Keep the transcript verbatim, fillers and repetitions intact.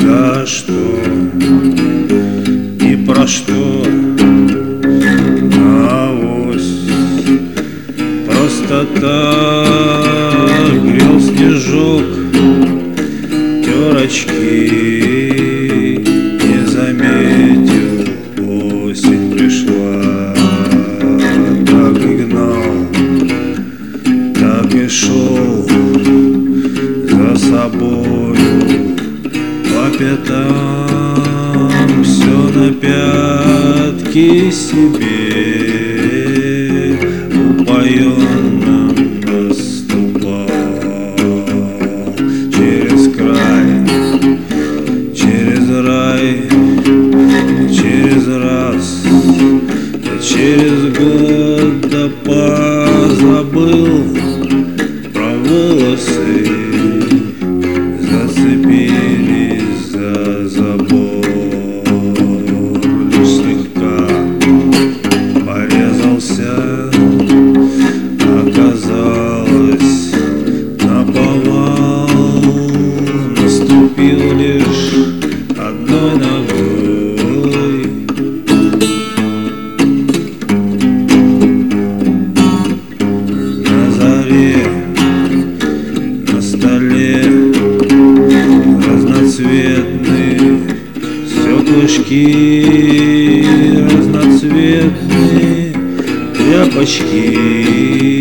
За что и про что? Авось просто так грел снежок терочки, не заметил, осень пришла. Так и гнал, так и шел за собою по пятам, все на пятки себе упоенно наступал. Через край, через рай, через раз, да через год, да позабыл про волосы, зацепились за забор. Лишь слегка порезался, оказалось наповал, наступил лишь одной ногой. На заре, на столе разноцветные стеклышки, разноцветные тряпочки.